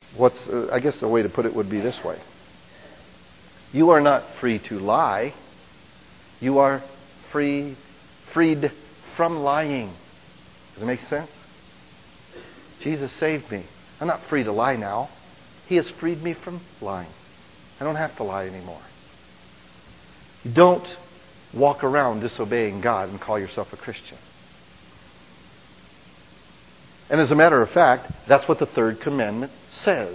I guess the way to put it would be this way. You are not free to lie. You are freed from lying. Does it make sense? Jesus saved me. I'm not free to lie now. He has freed me from lying. I don't have to lie anymore. You don't walk around disobeying God and call yourself a Christian. And as a matter of fact, that's what the third commandment says.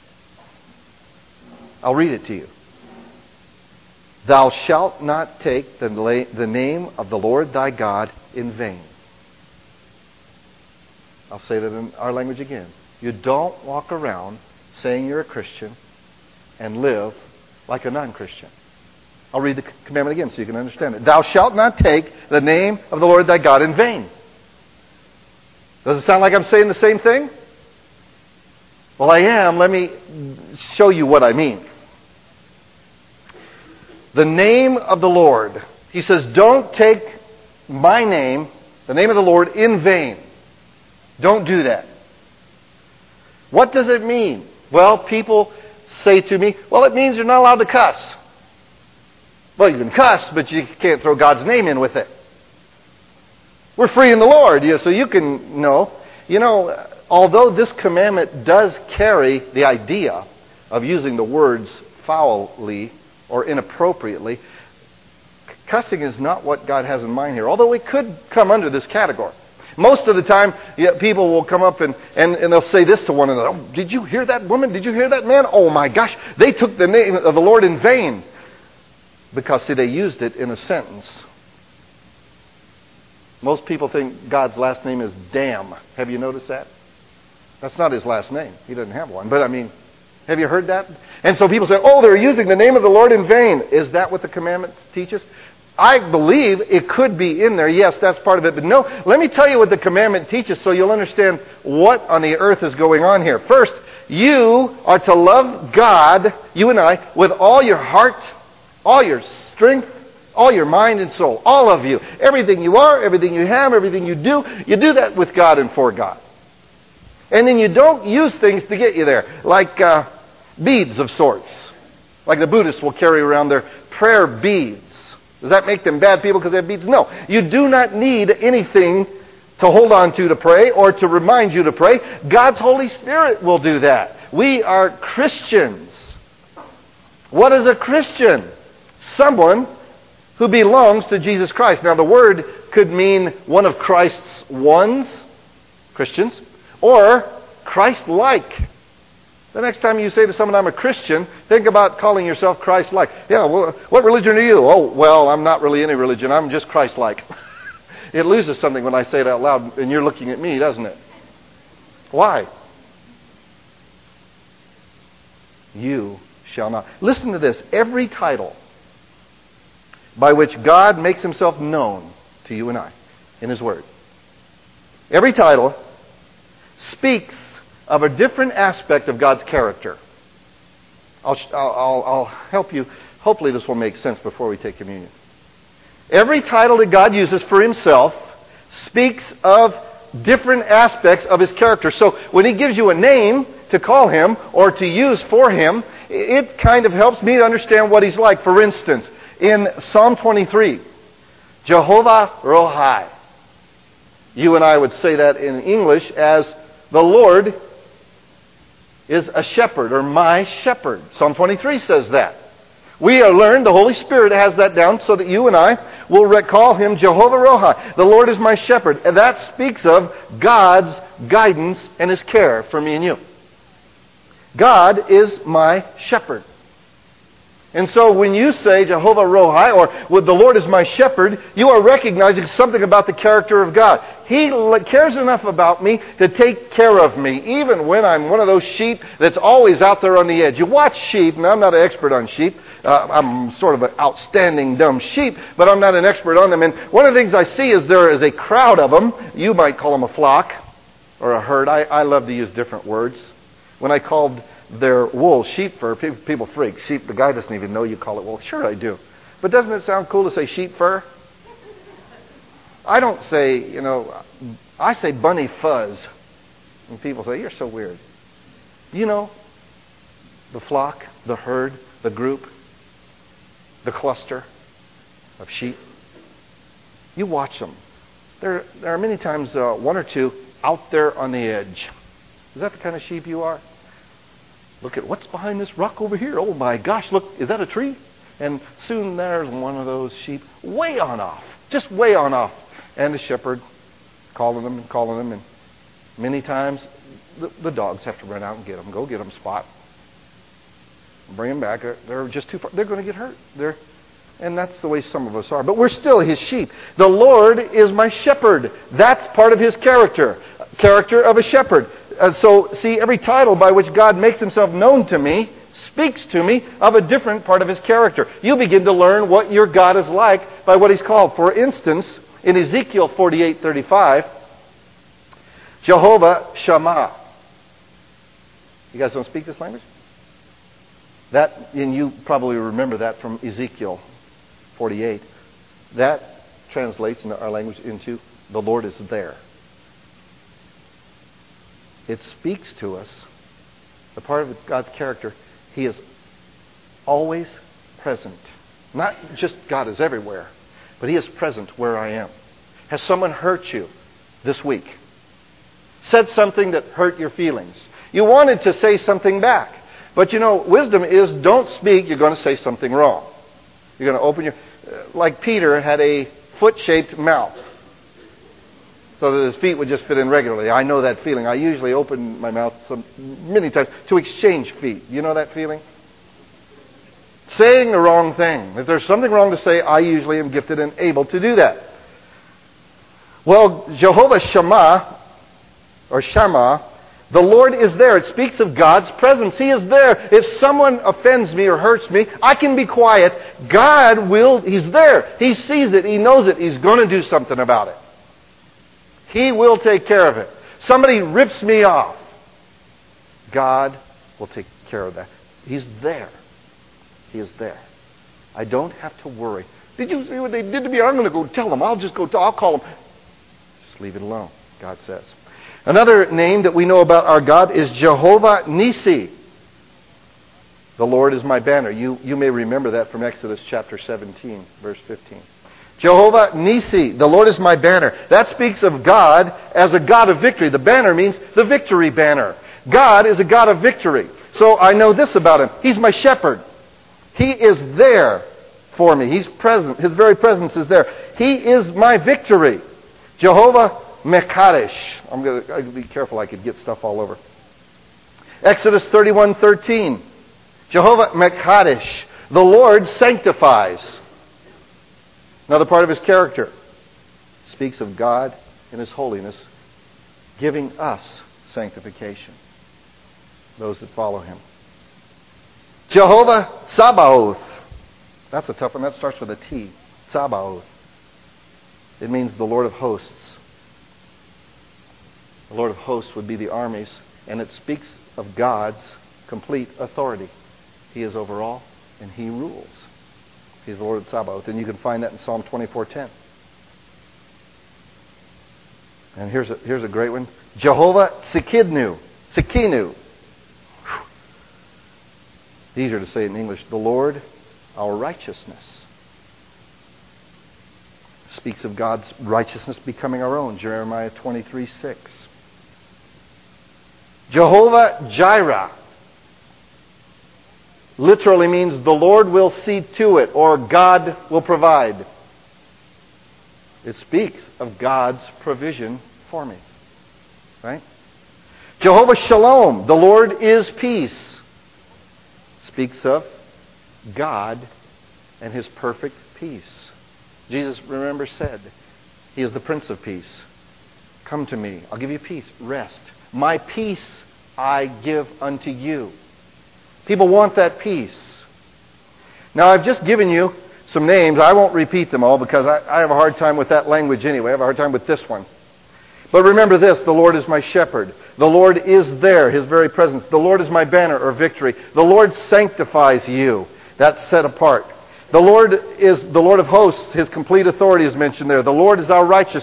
I'll read it to you. Thou shalt not take the name of the Lord thy God in vain. I'll say that in our language again. You don't walk around saying you're a Christian and live like a non-Christian. I'll read the commandment again so you can understand it. Thou shalt not take the name of the Lord thy God in vain. Does it sound like I'm saying the same thing? Well, I am. Let me show you what I mean. The name of the Lord. He says, don't take my name, the name of the Lord, in vain. Don't do that. What does it mean? Well, people say to me, well, it means you're not allowed to cuss. Well, you can cuss, but you can't throw God's name in with it. We're free in the Lord, so you can know. You know, although this commandment does carry the idea of using the words foully or inappropriately, cussing is not what God has in mind here, although it could come under this category. Most of the time, people will come up and they'll say this to one another. Oh, did you hear that woman? Did you hear that man? Oh my gosh, they took the name of the Lord in vain. Because, see, they used it in a sentence. Most people think God's last name is damn. Have you noticed that? That's not his last name. He doesn't have one. But, have you heard that? And so people say, oh, they're using the name of the Lord in vain. Is that what the commandments teach us? I believe it could be in there. Yes, that's part of it. But no, let me tell you what the commandment teaches so you'll understand what on the earth is going on here. First, you are to love God, you and I, with all your heart, all your strength, all your mind and soul. All of you. Everything you are, everything you have, everything you do that with God and for God. And then you don't use things to get you there, like beads of sorts. Like the Buddhists will carry around their prayer beads. Does that make them bad people because they have beads? No. You do not need anything to hold on to pray or to remind you to pray. God's Holy Spirit will do that. We are Christians. What is a Christian? Someone who belongs to Jesus Christ. Now, the word could mean one of Christ's ones, Christians, or Christ-like. The next time you say to someone, I'm a Christian, think about calling yourself Christ-like. Yeah, well, what religion are you? Oh, well, I'm not really any religion. I'm just Christ-like. It loses something when I say it out loud, and you're looking at me, doesn't it? Why? You shall not. Listen to this. Every title by which God makes himself known to you and I in his word, every title speaks of a different aspect of God's character. I'll help you. Hopefully this will make sense before we take communion. Every title that God uses for himself speaks of different aspects of his character. So when he gives you a name to call him or to use for him, it kind of helps me to understand what he's like. For instance, in Psalm 23, Jehovah Rohi. You and I would say that in English as the Lord is a shepherd, or my shepherd. Psalm 23 says that. We are learned, the Holy Spirit has that down so that you and I will recall him Jehovah Rohi. The Lord is my shepherd. And that speaks of God's guidance and his care for me and you. God is my shepherd. And so when you say Jehovah Rohi, or with the Lord is my shepherd, you are recognizing something about the character of God. He cares enough about me to take care of me, even when I'm one of those sheep that's always out there on the edge. You watch sheep, and I'm not an expert on sheep. I'm sort of an outstanding dumb sheep, but I'm not an expert on them. And one of the things I see is there is a crowd of them. You might call them a flock or a herd. I love to use different words. When I called their wool sheep fur, people freak. Sheep, the guy doesn't even know you call it wool. Sure I do. But doesn't it sound cool to say sheep fur? I don't say, I say bunny fuzz. And people say, you're so weird. the flock, the herd, the group, the cluster of sheep. You watch them. There are many times one or two out there on the edge. Is that the kind of sheep you are? Look at what's behind this rock over here. Oh my gosh, look, is that a tree? And soon there's one of those sheep way on off, just way on off. And the shepherd calling them, and many times the dogs have to run out and get them. Go get them, Spot. Bring them back. They're just too far. They're going to get hurt. And that's the way some of us are. But we're still his sheep. The Lord is my shepherd. That's part of his character of a shepherd. So, see, every title by which God makes himself known to me speaks to me of a different part of his character. You begin to learn what your God is like by what he's called. For instance, in Ezekiel 48:35, Jehovah Shammah. You guys don't speak this language? And you probably remember that from Ezekiel 48. That translates into our language into the Lord is there. It speaks to us, the part of God's character, he is always present. Not just God is everywhere, but he is present where I am. Has someone hurt you this week? Said something that hurt your feelings. You wanted to say something back. But wisdom is don't speak, you're going to say something wrong. You're going to open your... Like Peter had a foot-shaped mouth, so that his feet would just fit in regularly. I know that feeling. I usually open my mouth many times to exchange feet. You know that feeling? Saying the wrong thing. If there's something wrong to say, I usually am gifted and able to do that. Well, Jehovah Shammah, or Shammah, the Lord is there. It speaks of God's presence. He is there. If someone offends me or hurts me, I can be quiet. God will, he's there. He sees it. He knows it. He's going to do something about it. He will take care of it. Somebody rips me off. God will take care of that. He's there. He is there. I don't have to worry. Did you see what they did to me? I'm going to go tell them. I'll call them. Just leave it alone, God says. Another name that we know about our God is Jehovah Nissi. The Lord is my banner. You may remember that from Exodus chapter 17, verse 15. Jehovah Nissi, the Lord is my banner. That speaks of God as a God of victory. The banner means the victory banner. God is a God of victory. So I know this about him. He's my shepherd. He is there for me. He's present. His very presence is there. He is my victory. Jehovah Mekadesh. I'm going to be careful. I could get stuff all over. Exodus 31:13. Jehovah Mekadesh. The Lord sanctifies. Another part of his character speaks of God in his holiness, giving us sanctification, those that follow him. Jehovah Sabaoth. That's a tough one. That starts with a T. Sabaoth. It means the Lord of hosts. The Lord of hosts would be the armies, and it speaks of God's complete authority. He is over all, and he rules. He's the Lord of Sabaoth, and you can find that in Psalm 24:10. And here's a great one. Jehovah Tsidkenu. Tsidkenu. Easier to say in English. The Lord, our righteousness. Speaks of God's righteousness becoming our own. Jeremiah 23:6. Jehovah Jireh. Literally means the Lord will see to it, or God will provide. It speaks of God's provision for me. Right? Jehovah Shalom. The Lord is peace. Speaks of God and his perfect peace. Jesus, remember, said, he is the Prince of Peace. Come to me. I'll give you peace. Rest. My peace I give unto you. People want that peace. Now, I've just given you some names. I won't repeat them all because I have a hard time with that language anyway. I have a hard time with this one. But remember this, the Lord is my shepherd. The Lord is there, his very presence. The Lord is my banner or victory. The Lord sanctifies you. That's set apart. The Lord is the Lord of hosts. His complete authority is mentioned there. The Lord is our righteousness.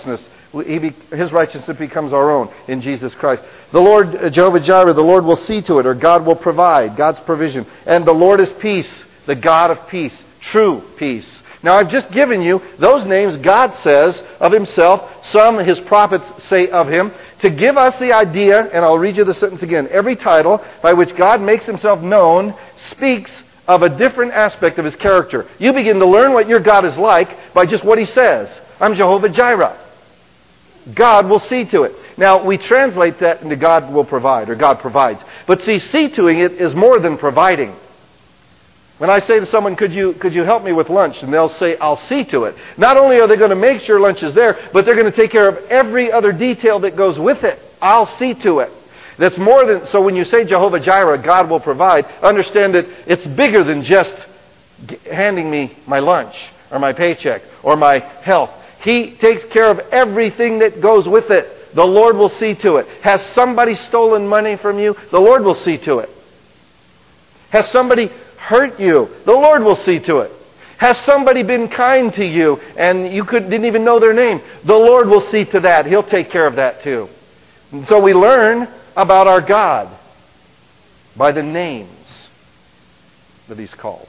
His righteousness becomes our own in Jesus Christ. The Lord, Jehovah Jireh, the Lord will see to it, or God will provide, God's provision. And the Lord is peace, the God of peace, true peace. Now I've just given you those names God says of Himself, some His prophets say of Him, to give us the idea, and I'll read you the sentence again. Every title by which God makes Himself known speaks of a different aspect of His character. You begin to learn what your God is like by just what He says. I'm Jehovah Jireh. God will see to it. Now, we translate that into God will provide, or God provides. But see to it is more than providing. When I say to someone, could you help me with lunch? And they'll say, I'll see to it. Not only are they going to make sure lunch is there, but they're going to take care of every other detail that goes with it. I'll see to it. That's more than, so when you say Jehovah Jireh, God will provide, understand that it's bigger than just handing me my lunch, or my paycheck, or my health. He takes care of everything that goes with it. The Lord will see to it. Has somebody stolen money from you? The Lord will see to it. Has somebody hurt you? The Lord will see to it. Has somebody been kind to you and you didn't even know their name? The Lord will see to that. He'll take care of that too. And so we learn about our God by the names that He's called.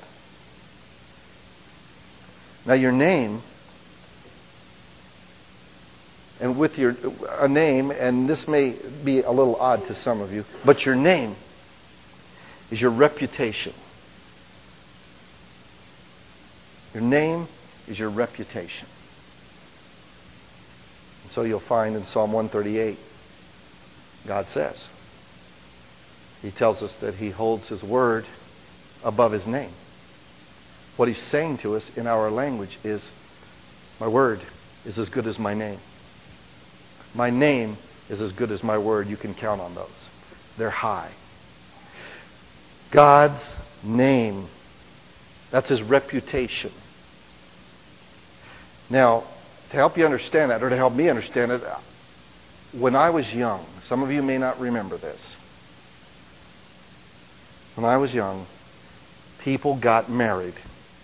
Now your name, and with a name, and this may be a little odd to some of you, but your name is your reputation. Your name is your reputation. And so you'll find in Psalm 138, God says, He tells us that He holds His word above His name. What He's saying to us in our language is, my word is as good as my name. My name is as good as my word. You can count on those. They're high. God's name, that's His reputation. Now, to help you understand that, or to help me understand it, when I was young, some of you may not remember this. When I was young, people got married.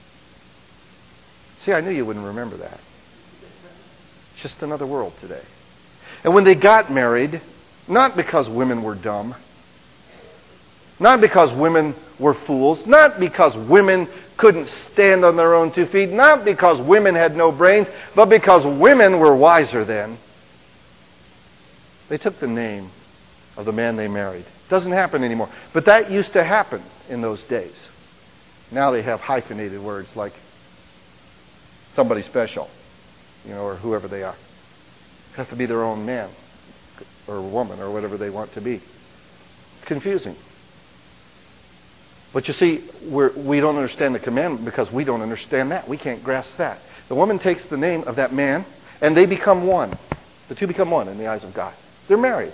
See, I knew you wouldn't remember that. It's just another world today. And when they got married, not because women were dumb, not because women were fools, not because women couldn't stand on their own 2 feet, not because women had no brains, but because women were wiser then. They took the name of the man they married. It doesn't happen anymore. But that used to happen in those days. Now they have hyphenated words like somebody special, or whoever they are. It has to be their own man or woman or whatever they want to be. It's confusing. But you see, we don't understand the commandment because we don't understand that. We can't grasp that. The woman takes the name of that man and they become one. The two become one in the eyes of God. They're married.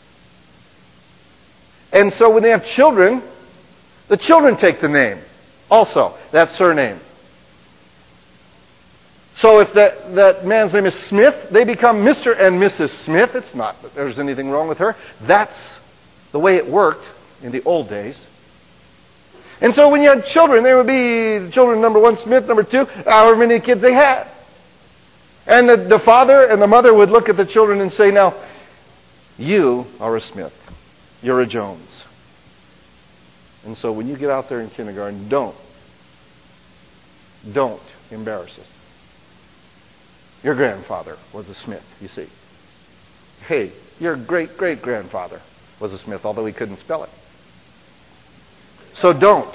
And so when they have children, the children take the name also, that surname. So if that man's name is Smith, they become Mr. and Mrs. Smith. It's not that there's anything wrong with her. That's the way it worked in the old days. And so when you had children, there would be children number 1 Smith, number 2, however many kids they had. And the father and the mother would look at the children and say, now, you are a Smith. You're a Jones. And so when you get out there in kindergarten, don't embarrass us. Your grandfather was a Smith, you see. Hey, your great-great-grandfather was a Smith, although he couldn't spell it. So don't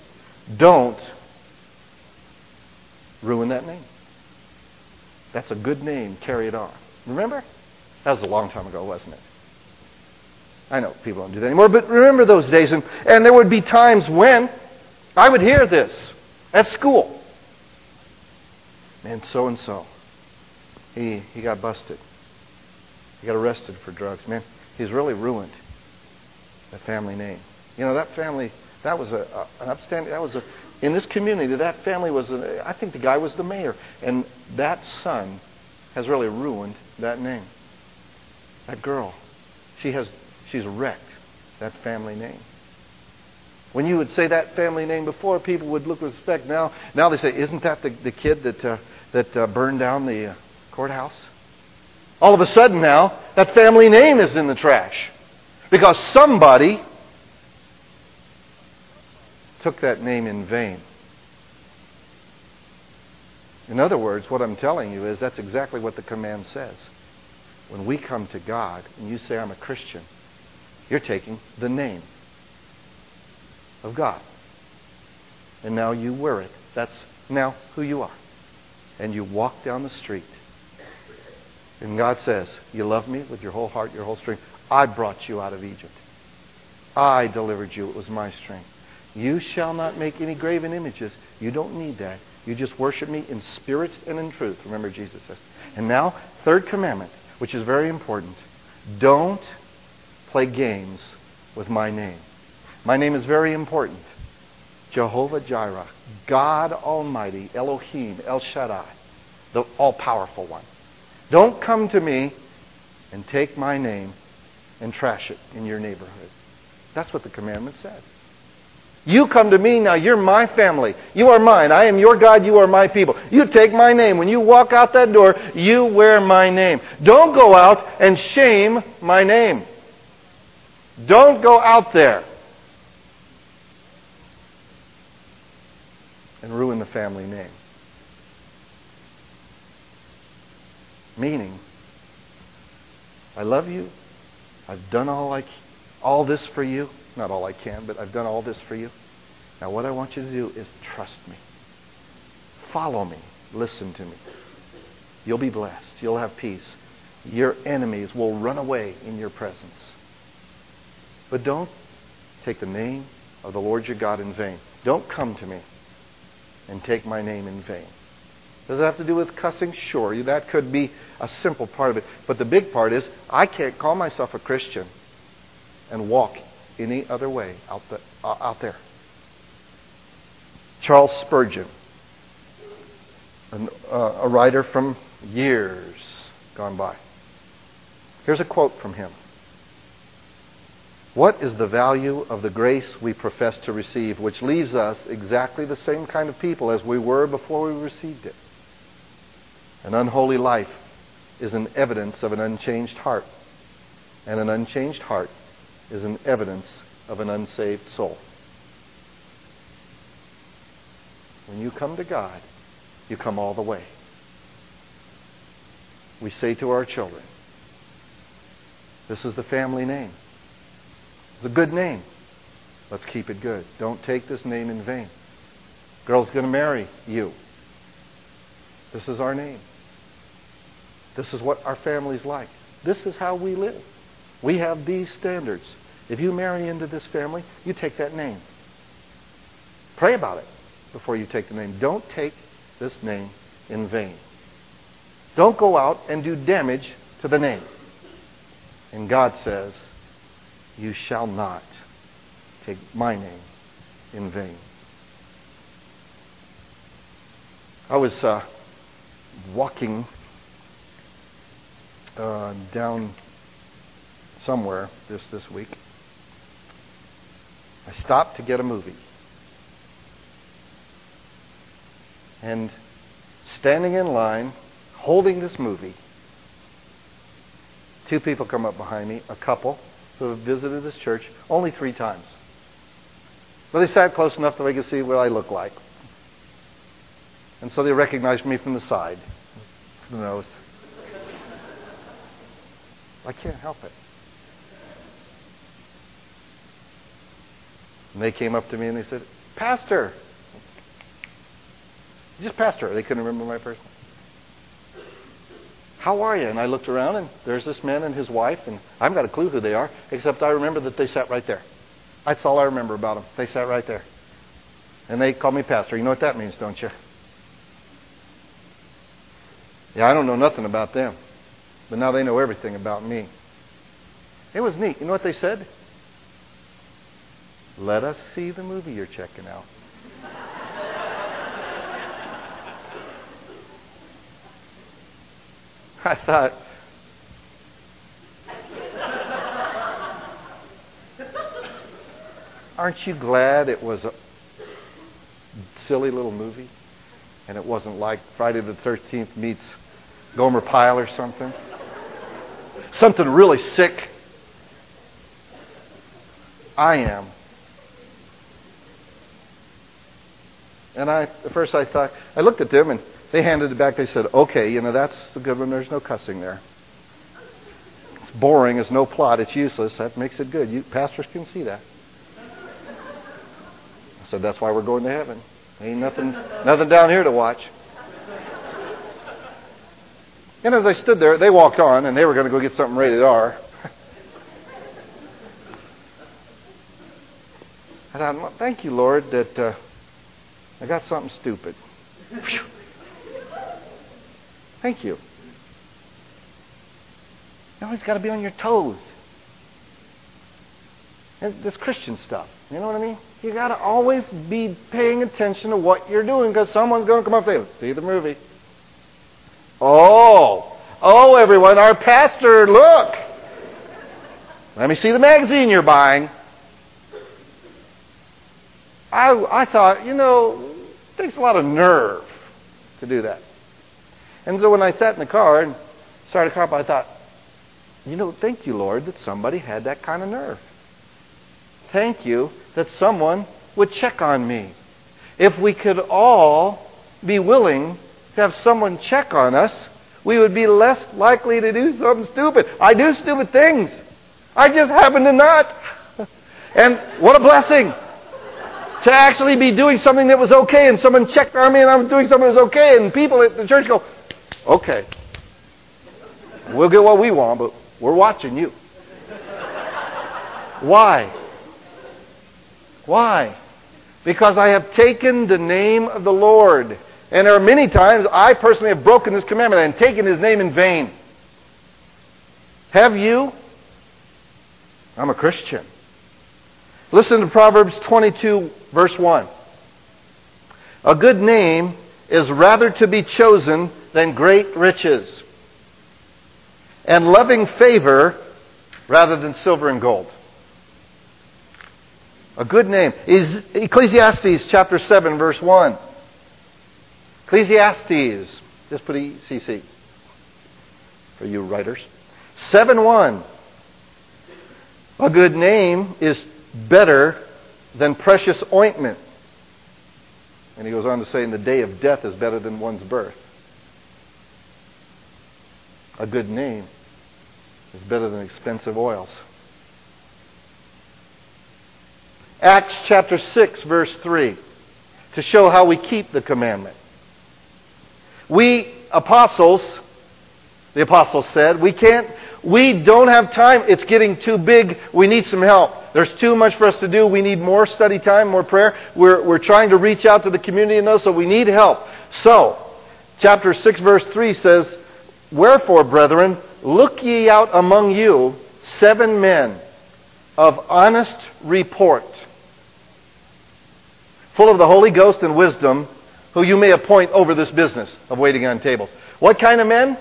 ruin that name. That's a good name. Carry it on. Remember? That was a long time ago, wasn't it? I know people don't do that anymore, but remember those days. And there would be times when I would hear this at school. Man, so-and-so, he got busted. He got arrested for drugs. Man, he's really ruined that family name. That family, that was an upstanding, in this community, that family was, I think the guy was the mayor. And that son has really ruined that name. That girl, she's wrecked that family name. When you would say that family name before, people would look with respect. Now they say, isn't that the kid that burned down the courthouse? All of a sudden now, that family name is in the trash. Because somebody took that name in vain. In other words, what I'm telling you is that's exactly what the command says. When we come to God and you say, I'm a Christian, you're taking the name of God. And now you wear it. That's now who you are. And you walk down the street. And God says, you love me with your whole heart, your whole strength. I brought you out of Egypt. I delivered you. It was my strength. You shall not make any graven images. You don't need that. You just worship me in spirit and in truth. Remember, Jesus says. And now, third commandment, which is very important. Don't play games with my name. My name is very important. Jehovah Jireh, God Almighty, Elohim, El Shaddai, the all-powerful one. Don't come to me and take my name and trash it in your neighborhood. That's what the commandment says. You come to me now. You're my family. You are mine. I am your God. You are my people. You take my name. When you walk out that door, you wear my name. Don't go out and shame my name. Don't go out there and ruin the family name. Meaning, I love you. I've done all this for you. Not all I can, but I've done all this for you. Now what I want you to do is trust me. Follow me. Listen to me. You'll be blessed. You'll have peace. Your enemies will run away in your presence. But don't take the name of the Lord your God in vain. Don't come to me and take my name in vain. Does it have to do with cussing? Sure, that could be a simple part of it. But the big part is, I can't call myself a Christian and walk any other way out there. Charles Spurgeon, a writer from years gone by. Here's a quote from him. What is the value of the grace we profess to receive, which leaves us exactly the same kind of people as we were before we received it? An unholy life is an evidence of an unchanged heart, and an unchanged heart is an evidence of an unsaved soul. When you come to God, you come all the way. We say to our children, this is the family name. It's a good name. Let's keep it good. Don't take this name in vain. Girl's going to marry you. This is our name. This is what our family's like. This is how we live. We have these standards. If you marry into this family, you take that name. Pray about it before you take the name. Don't take this name in vain. Don't go out and do damage to the name. And God says, you shall not take my name in vain. I was walking down somewhere this week. I stopped to get a movie. And standing in line, holding this movie, two people come up behind me, a couple who have visited this church only 3 times. But they sat close enough that they could see what I look like. And so they recognized me from the side, the nose. I can't help it. And they came up to me and they said, Pastor. Just Pastor. They couldn't remember my first name. How are you? And I looked around and there's this man and his wife, and I haven't got a clue who they are, except I remember that they sat right there. That's all I remember about them. They sat right there. And they called me Pastor. You know what that means, don't you? Yeah, I don't know nothing about them. But now they know everything about me. It was neat. You know what they said? Let us see the movie you're checking out. I thought, aren't you glad it was a silly little movie? And it wasn't like Friday the 13th meets Gomer Pyle or something? something really sick. I am. And at first I thought, I looked at them and they handed it back. They said, okay, that's a good one. There's no cussing there. It's boring. It's no plot. It's useless. That makes it good. You pastors can see that. I said, that's why we're going to heaven. Ain't nothing down here to watch. And as I stood there, they walked on and they were going to go get something rated R. I thought, well, thank you, Lord, that I got something stupid. Thank you. You always got to be on your toes. And this Christian stuff, you know what I mean? You got to always be paying attention to what you're doing because someone's going to come up and say, see the movie. Oh, everyone, our pastor, look. Let me see the magazine you're buying. I thought, it takes a lot of nerve to do that. And so when I sat in the car and started to car, I thought, thank you, Lord, that somebody had that kind of nerve. Thank you that someone would check on me. If we could all be willing to have someone check on us, we would be less likely to do something stupid. I do stupid things. I just happen to not. And what a blessing to actually be doing something that was okay, and someone checked on me and I'm doing something that was okay, and people at the church go, okay, we'll get what we want, but we're watching you. Why? Why? Because I have taken the name of the Lord. And there are many times I personally have broken this commandment and taken His name in vain. Have you? I'm a Christian. Listen to Proverbs 22, verse 1. A good name is rather to be chosen than great riches, and loving favor rather than silver and gold. A good name is Ecclesiastes chapter 7, verse 1. Ecclesiastes, just put ECC for you writers. 7:1. A good name is better than precious ointment. And he goes on to say, and the day of death is better than one's birth. A good name is better than expensive oils. Acts chapter 6, verse 3, to show how we keep the commandment. We apostles, the apostles said, we don't have time. It's getting too big. We need some help. There's too much for us to do. We need more study time, more prayer. We're trying to reach out to the community and those, so we need help. So, chapter 6, verse 3 says, wherefore, brethren, look ye out among you 7 men of honest report, full of the Holy Ghost and wisdom, who you may appoint over this business of waiting on tables. What kind of men?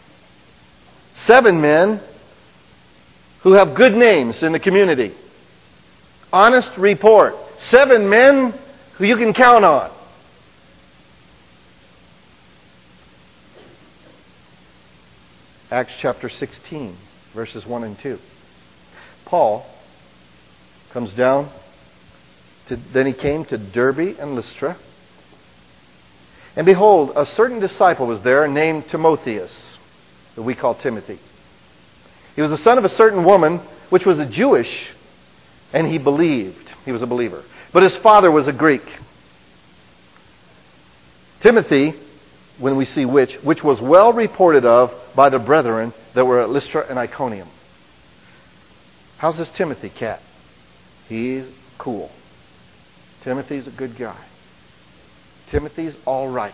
7 men who have good names in the community. Honest report. 7 men who you can count on. Acts chapter 16, verses 1 and 2. Paul comes down, then he came to Derbe and Lystra. And behold, a certain disciple was there named Timotheus, that we call Timothy. He was the son of a certain woman, which was a Jewish, and he believed. He was a believer. But his father was a Greek. Timothy, when we see which was well reported of by the brethren that were at Lystra and Iconium. How's this Timothy cat? He's cool. Timothy's a good guy. Timothy's all right.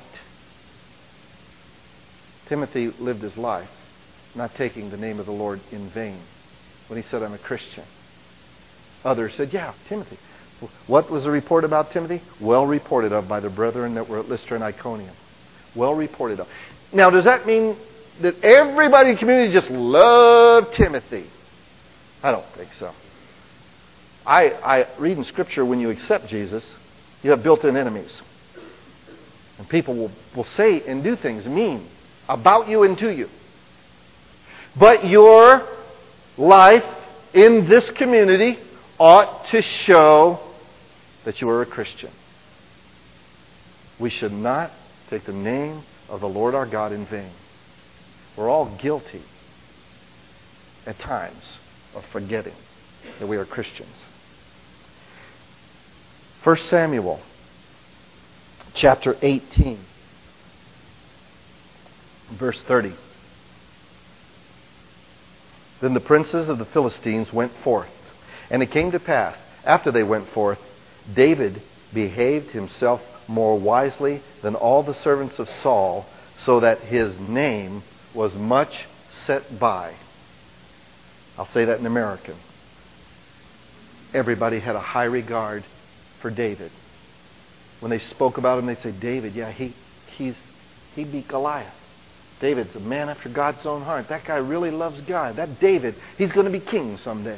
Timothy lived his life not taking the name of the Lord in vain when he said, I'm a Christian. Others said, yeah, Timothy. What was the report about Timothy? Well reported of by the brethren that were at Lystra and Iconium. Well reported of. Now, does that mean that everybody in the community just loved Timothy? I don't think so. I read in Scripture, when you accept Jesus, you have built-in enemies. And people will say and do things mean about you and to you. But your life in this community ought to show that you are a Christian. We should not take the name of the Lord our God in vain. We're all guilty at times of forgetting that we are Christians. 1 Samuel chapter 18, verse 30. Then the princes of the Philistines went forth, and it came to pass, after they went forth, David behaved himself more wisely than all the servants of Saul, so that his name was much set by. I'll say that in American. Everybody had a high regard for David. When they spoke about him, they'd say, David, yeah, he beat Goliath. David's a man after God's own heart. That guy really loves God. That David, he's going to be king someday.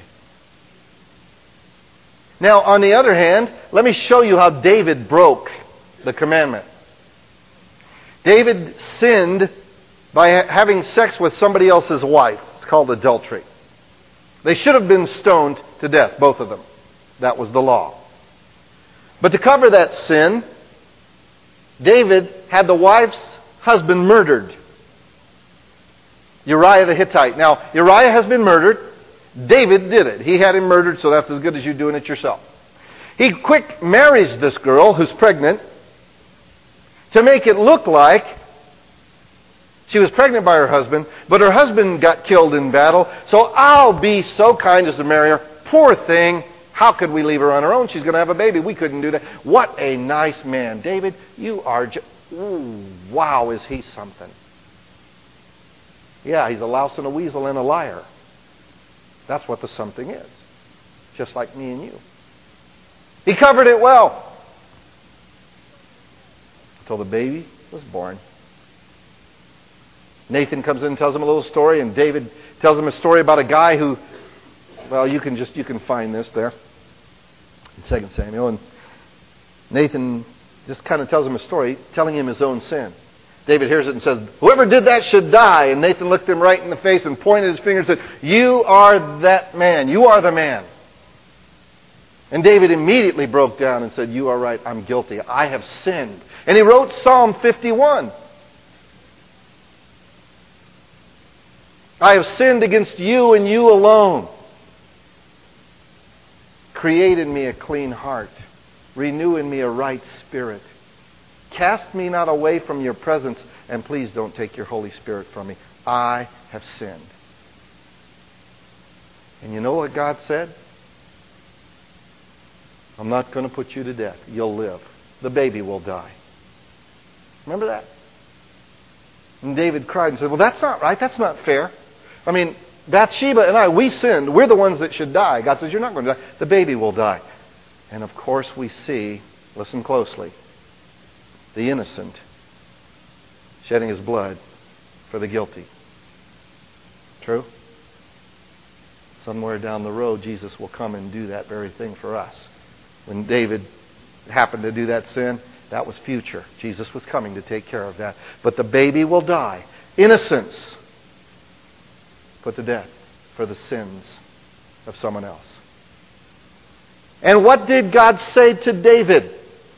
Now, on the other hand, let me show you how David broke the commandment. David sinned by having sex with somebody else's wife. It's called adultery. They should have been stoned to death, both of them. That was the law. But to cover that sin, David had the wife's husband murdered. Uriah the Hittite. Now, Uriah has been murdered. David did it. He had him murdered, so that's as good as you doing it yourself. He quick marries this girl who's pregnant to make it look like she was pregnant by her husband, but her husband got killed in battle, so I'll be so kind as to marry her. Poor thing. How could we leave her on her own? She's going to have a baby. We couldn't do that. What a nice man. David, you are wow, is he something. Yeah, he's a louse and a weasel and a liar. That's what the something is. Just like me and you. He covered it well. Until the baby was born. Nathan comes in and tells him a little story, and David tells him a story about a guy who, well, you can find this there in 2 Samuel. And Nathan just kind of tells him a story, telling him his own sin. David hears it and says, whoever did that should die. And Nathan looked him right in the face and pointed his finger and said, you are that man. You are the man. And David immediately broke down and said, you are right. I'm guilty. I have sinned. And he wrote Psalm 51. I have sinned against you and you alone. Create in me a clean heart. Renew in me a right spirit. Cast me not away from your presence, and please don't take your Holy Spirit from me. I have sinned. And you know what God said? I'm not going to put you to death. You'll live. The baby will die. Remember that? And David cried and said, well, that's not right. That's not fair. I mean, Bathsheba and I, we sinned. We're the ones that should die. God says, you're not going to die. The baby will die. And of course we see, listen closely, the innocent shedding his blood for the guilty. True? Somewhere down the road, Jesus will come and do that very thing for us. When David happened to do that sin, that was future. Jesus was coming to take care of that. But the baby will die. Innocence put to death for the sins of someone else. And what did God say to David?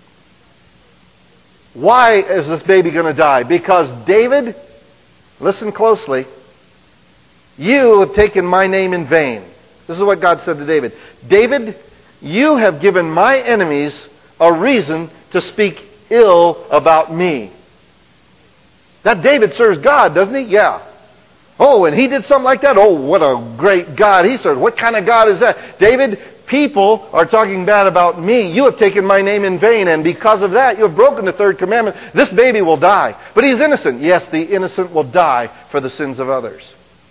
Why is this baby going to die? Because David, listen closely, you have taken my name in vain. This is what God said to David. David, you have given my enemies a reason to speak ill about me. That David serves God, doesn't he? Yeah. Oh, and he did something like that? Oh, what a great God he serves. What kind of God is that? David, people are talking bad about me. You have taken my name in vain, and because of that, you have broken the third commandment. This baby will die. But he's innocent. Yes, the innocent will die for the sins of others.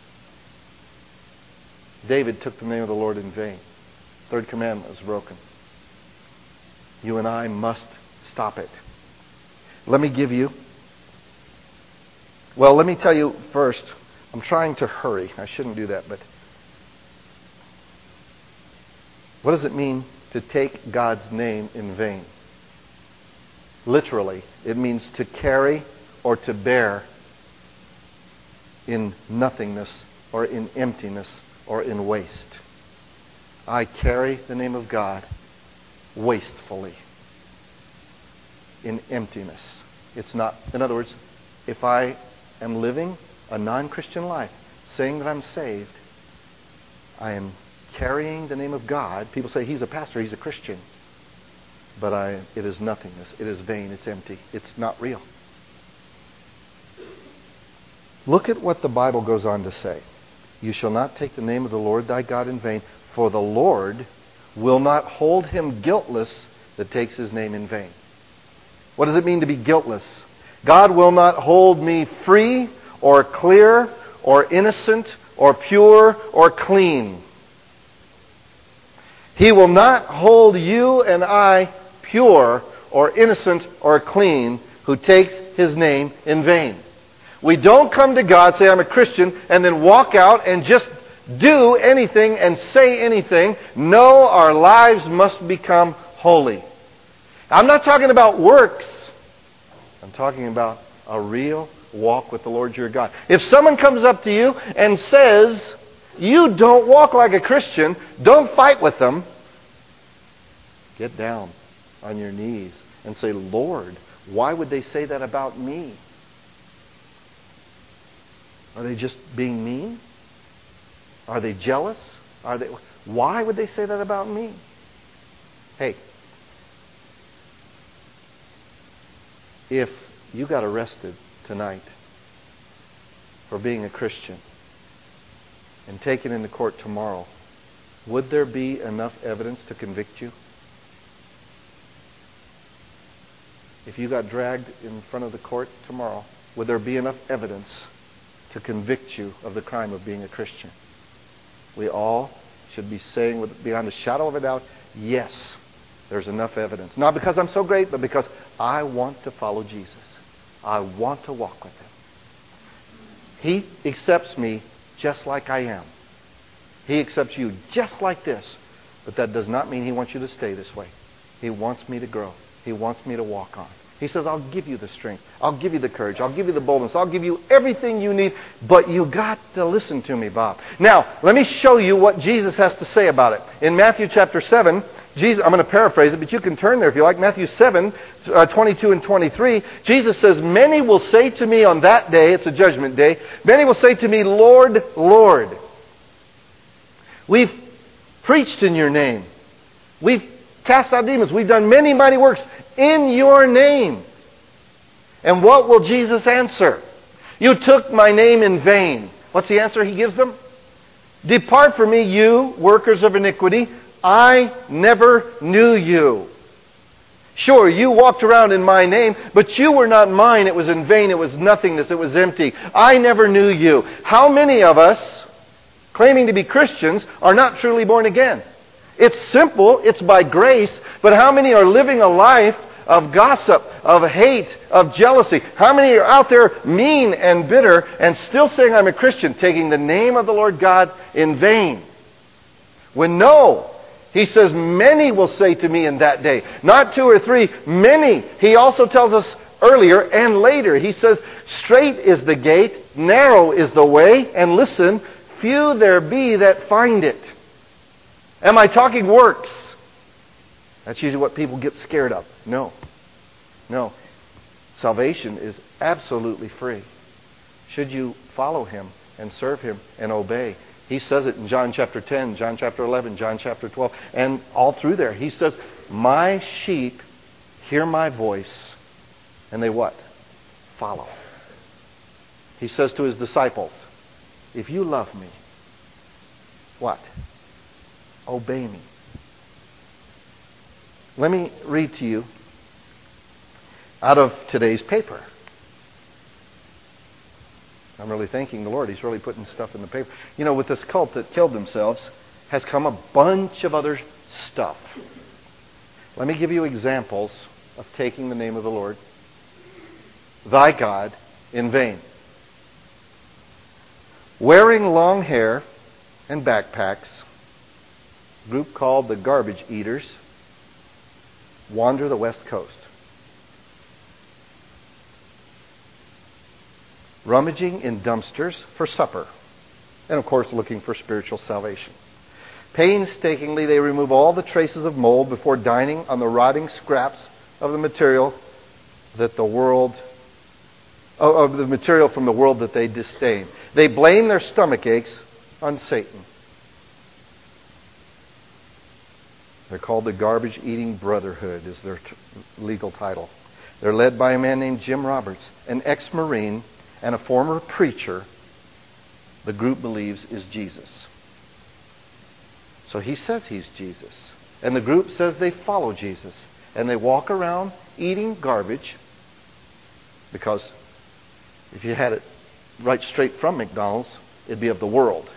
David took the name of the Lord in vain. Third commandment was broken. You and I must stop it. Let me tell you first, I'm trying to hurry. I shouldn't do that, but what does it mean to take God's name in vain? Literally, it means to carry or to bear in nothingness or in emptiness or in waste. I carry the name of God wastefully, in emptiness. It's not, in other words, if I am living a non-Christian life, saying that I'm saved, I am carrying the name of God. People say, he's a pastor, he's a Christian. But it is nothingness. It is vain. It's empty. It's not real. Look at what the Bible goes on to say. You shall not take the name of the Lord thy God in vain, for the Lord will not hold him guiltless that takes his name in vain. What does it mean to be guiltless? God will not hold me free or clear or innocent or pure or clean. He will not hold you and I pure or innocent or clean who takes his name in vain. We don't come to God, say I'm a Christian, and then walk out and just do anything and say anything. No, our lives must become holy. I'm not talking about works. I'm talking about a real walk with the Lord your God. If someone comes up to you and says, you don't walk like a Christian, don't fight with them. Get down on your knees and say, Lord, why would they say that about me? Are they just being mean? Are they jealous? Why would they say that about me? Hey, if you got arrested tonight for being a Christian and taken into court tomorrow, would there be enough evidence to convict you? If you got dragged in front of the court tomorrow, would there be enough evidence to convict you of the crime of being a Christian? We all should be saying beyond a shadow of a doubt, yes, there's enough evidence. Not because I'm so great, but because I want to follow Jesus. I want to walk with him. He accepts me just like I am. He accepts you just like this. But that does not mean he wants you to stay this way. He wants me to grow. He wants me to walk on. He says, I'll give you the strength. I'll give you the courage. I'll give you the boldness. I'll give you everything you need. But you got to listen to me, Bob. Now, let me show you what Jesus has to say about it. In Matthew chapter 7, Jesus, I'm going to paraphrase it, but you can turn there if you like. Matthew 7, 22 and 23. Jesus says, many will say to me on that day, it's a judgment day, many will say to me, Lord, Lord, we've preached in your name. We've cast out demons. We've done many mighty works in your name. And what will Jesus answer? You took my name in vain. What's the answer he gives them? Depart from me, you workers of iniquity. I never knew you. Sure, you walked around in my name, but you were not mine. It was in vain. It was nothingness. It was empty. I never knew you. How many of us, claiming to be Christians, are not truly born again? It's simple. It's by grace. But how many are living a life of gossip, of hate, of jealousy? How many are out there mean and bitter and still saying I'm a Christian, taking the name of the Lord God in vain? When no, he says, many will say to me in that day. Not two or three, many. He also tells us earlier and later. He says, straight is the gate, narrow is the way, and listen, few there be that find it. Am I talking works? That's usually what people get scared of. No. Salvation is absolutely free. Should you follow him and serve him and obey? He says it in John chapter 10, John chapter 11, John chapter 12, and all through there. He says, my sheep hear my voice, and they what? Follow. He says to his disciples, if you love me, what? Obey me. Let me read to you out of today's paper. I'm really thanking the Lord. He's really putting stuff in the paper. You know, with this cult that killed themselves has come a bunch of other stuff. Let me give you examples of taking the name of the Lord, thy God, in vain. Wearing long hair and backpacks, a group called the Garbage Eaters wander the West Coast. Rummaging in dumpsters for supper. And of course, looking for spiritual salvation. Painstakingly, they remove all the traces of mold before dining on the rotting scraps of the material that the world, of the material from the world that they disdain. They blame their stomach aches on Satan. They're called the Garbage Eating Brotherhood, is their legal title. They're led by a man named Jim Roberts, an ex-Marine and a former preacher the group believes is Jesus. So he says he's Jesus. And the group says they follow Jesus. And they walk around eating garbage, because if you had it right straight from McDonald's, it'd be of the world.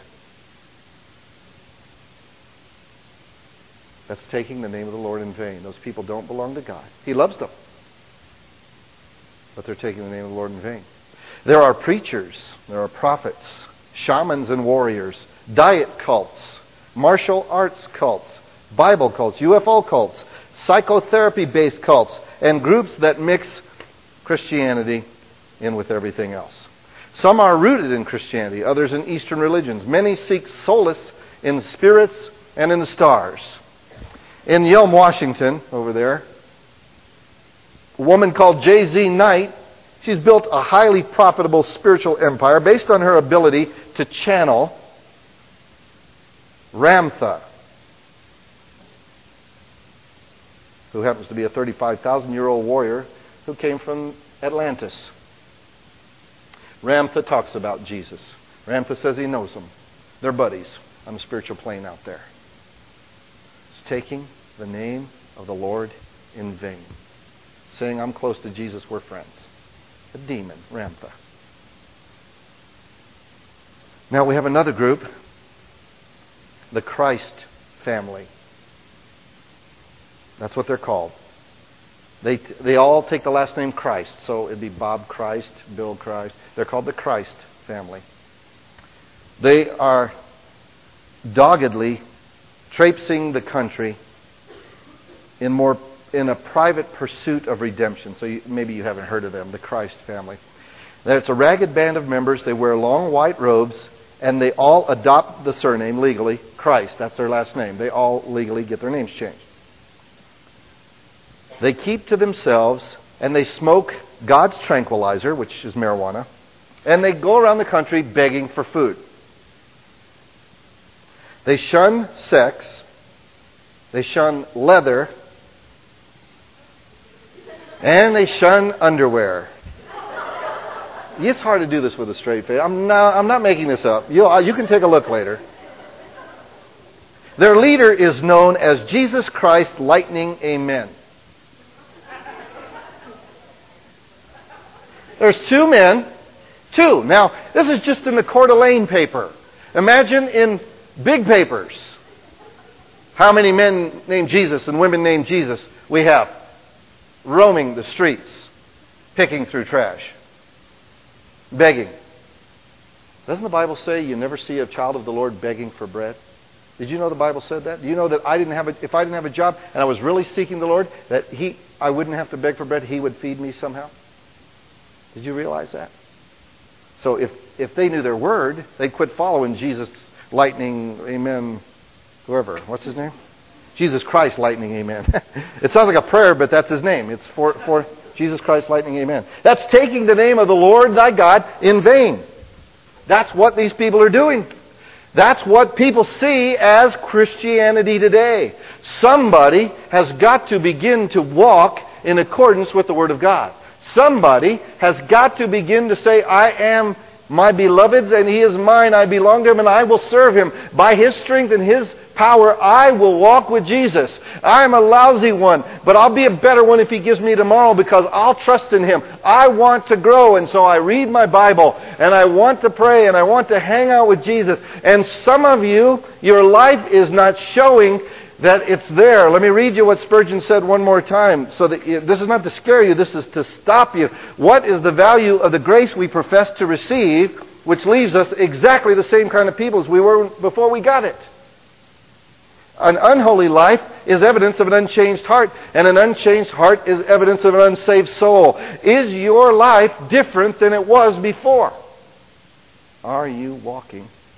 That's taking the name of the Lord in vain. Those people don't belong to God. He loves them, but they're taking the name of the Lord in vain. There are preachers, there are prophets, shamans and warriors, diet cults, martial arts cults, Bible cults, UFO cults, psychotherapy-based cults, and groups that mix Christianity in with everything else. Some are rooted in Christianity, others in Eastern religions. Many seek solace in spirits and in the stars. In Yelm, Washington, over there, a woman called J.Z. Knight, she's built a highly profitable spiritual empire based on her ability to channel Ramtha, who happens to be a 35,000-year-old warrior who came from Atlantis. Ramtha talks about Jesus. Ramtha says he knows him. They're buddies on the spiritual plane out there. It's taking the name of the Lord in vain. Saying, I'm close to Jesus, we're friends. A demon, Ramtha. Now we have another group, the Christ family. That's what they're called. They all take the last name Christ, so it'd be Bob Christ, Bill Christ. They're called the Christ family. They are doggedly traipsing the country in a private pursuit of redemption. So maybe you haven't heard of them, the Christ family. It's a ragged band of members. They wear long white robes, and they all adopt the surname legally, Christ. That's their last name. They all legally get their names changed. They keep to themselves, and they smoke God's tranquilizer, which is marijuana, and they go around the country begging for food. They shun sex, they shun leather, and they shun underwear. It's hard to do this with a straight face. I'm not making this up. You can take a look later. Their leader is known as Jesus Christ Lightning Amen. There's two men. Two. Now, this is just in the Coeur d'Alene paper. Imagine in big papers how many men named Jesus and women named Jesus we have roaming the streets, picking through trash, begging. Doesn't the Bible say you never see a child of the Lord begging for bread? Did you know the Bible said that? Do you know that if I didn't have a job and I was really seeking the Lord, that I wouldn't have to beg for bread, He would feed me somehow? Did you realize that? So if they knew their word, they'd quit following Jesus, lightning, amen, whoever. What's his name? Jesus Christ, lightning, amen. It sounds like a prayer, but that's his name. It's for Jesus Christ, lightning, amen. That's taking the name of the Lord thy God in vain. That's what these people are doing. That's what people see as Christianity today. Somebody has got to begin to walk in accordance with the Word of God. Somebody has got to begin to say, I am my beloved's and He is mine. I belong to Him and I will serve Him. By His strength and His power, I will walk with Jesus. I am a lousy one, but I'll be a better one if He gives me tomorrow because I'll trust in Him. I want to grow, and so I read my Bible, and I want to pray, and I want to hang out with Jesus. And some of you, your life is not showing that it's there. Let me read you what Spurgeon said one more time. So that this is not to scare you, this is to stop you. What is the value of the grace we profess to receive, which leaves us exactly the same kind of people as we were before we got it? An unholy life is evidence of an unchanged heart, and an unchanged heart is evidence of an unsaved soul. Is your life different than it was before? Are you walking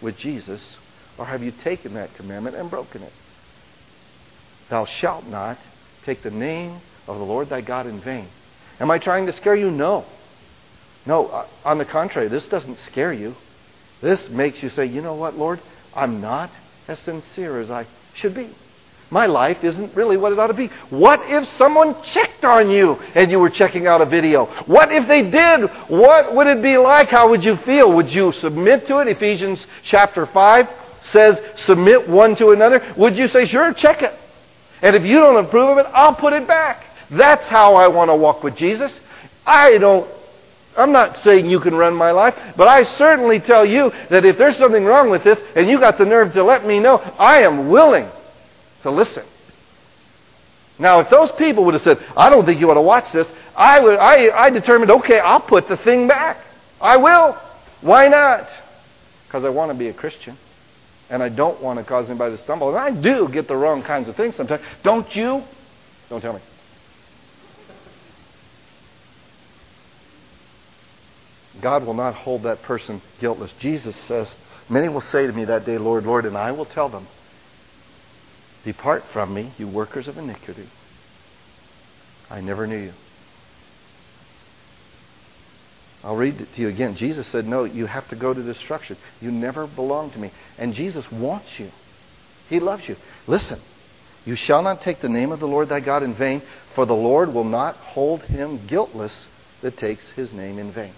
with Jesus, or have you taken that commandment and broken it? Thou shalt not take the name of the Lord thy God in vain. Am I trying to scare you? No. No, on the contrary, this doesn't scare you. This makes you say, you know what, Lord? I'm not as sincere as I should be. My life isn't really what it ought to be. What if someone checked on you and you were checking out a video? What if they did? What would it be like? How would you feel? Would you submit to it? Ephesians chapter 5 says, submit one to another. Would you say, sure, check it. And if you don't approve of it, I'll put it back. That's how I want to walk with Jesus. I'm not saying you can run my life, but I certainly tell you that if there's something wrong with this and you got the nerve to let me know, I am willing to listen. Now, if those people would have said, I don't think you ought to watch this, I determined, okay, I'll put the thing back. I will. Why not? Because I want to be a Christian. And I don't want to cause anybody to stumble. And I do get the wrong kinds of things sometimes. Don't you? Don't tell me. God will not hold that person guiltless. Jesus says, many will say to me that day, Lord, Lord, and I will tell them, depart from me, you workers of iniquity. I never knew you. I'll read it to you again. Jesus said, no, you have to go to destruction. You never belonged to me. And Jesus wants you. He loves you. Listen, you shall not take the name of the Lord thy God in vain, for the Lord will not hold him guiltless that takes his name in vain.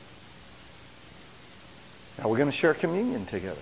Now we're going to share communion together.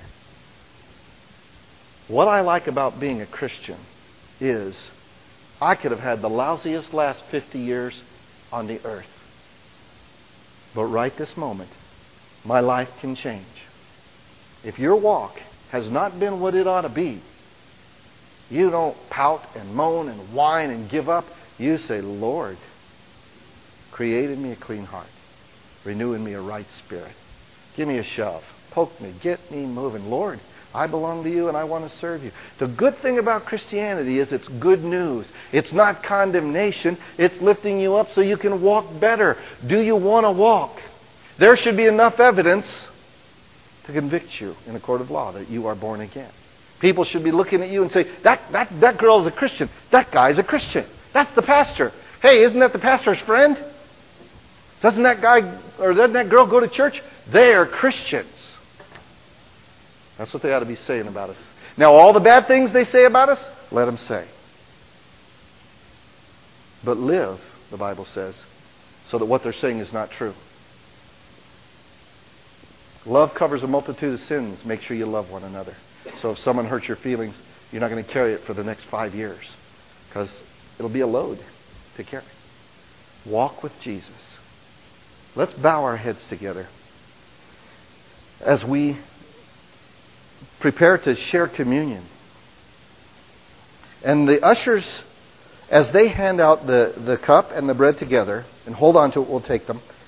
What I like about being a Christian is I could have had the lousiest last 50 years on the earth. But right this moment, my life can change. If your walk has not been what it ought to be, you don't pout and moan and whine and give up. You say, Lord, create in me a clean heart. Renew in me a right spirit. Give me a shove. Poke me. Get me moving. Lord, I belong to you and I want to serve you. The good thing about Christianity is it's good news. It's not condemnation. It's lifting you up so you can walk better. Do you want to walk? There should be enough evidence to convict you in a court of law that you are born again. People should be looking at you and say, that girl's a Christian. That guy's a Christian. That's the pastor. Hey, isn't that the pastor's friend? Doesn't that guy or doesn't that girl go to church? They are Christians. That's what they ought to be saying about us. Now, all the bad things they say about us, let them say. But live, the Bible says, so that what they're saying is not true. Love covers a multitude of sins. Make sure you love one another. So if someone hurts your feelings, you're not going to carry it for the next 5 years, because it'll be a load to carry. Walk with Jesus. Let's bow our heads together as we prepare to share communion. And the ushers, as they hand out the cup and the bread together, and hold on to it, we'll take them.